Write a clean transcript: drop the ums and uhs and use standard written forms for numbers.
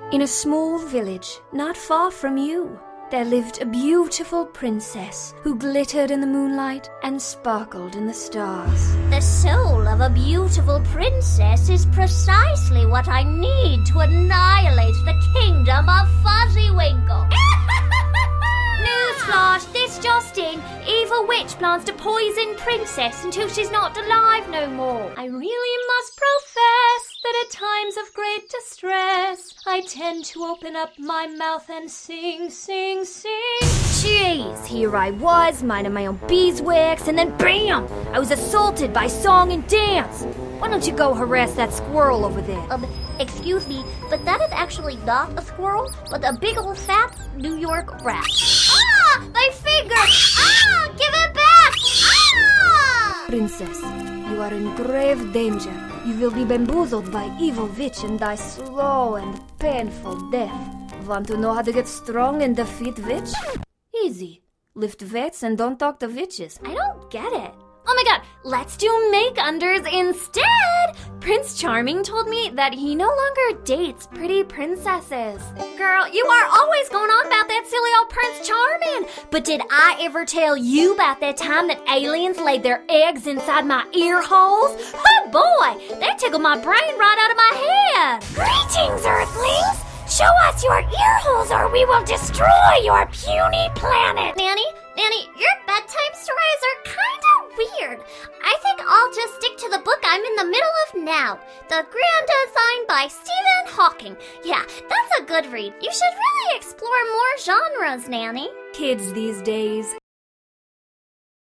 In a small village not far from you, there lived a beautiful princess who glittered in the moonlight and sparkled in the stars. The soul of a beautiful princess is precisely what I need to annihilate the kingdom of Fuzzywinkle. Newsflash, this just in. Evil witch plans to poison princess until she's not alive no more. I really must profess that at times of great distress, I tend to open up my mouth and sing, sing, sing. Jeez, here I was, minding my own beeswax, and then BAM! I was assaulted by song and dance. Why don't you go harass that squirrel over there? Excuse me, but that is actually not a squirrel, but a big old fat New York rat. Ah! My finger! Ah! Give it back! Ah! Princess, you are in grave danger. You will be bamboozled by evil witch and die slow and painful death. Want to know how to get strong and defeat witch? Easy. Lift weights and don't talk to witches. I don't get it. Oh my god, let's do make-unders instead! Prince Charming told me that he no longer dates pretty princesses. Girl, you are always going on about that silly old Prince Charming. But did I ever tell you about that time that aliens laid their eggs inside my ear holes? Oh boy, that tickled my brain right out of my head. Greetings, Earthlings! Show us your ear holes or we will destroy your puny planet! Nanny, your bedtime stories are kind of weird. I think I'll just stick to the book I'm in the middle of now. The Grand Design by Stephen Hawking. Yeah, that's a good read. You should really explore more genres, Nanny. Kids these days.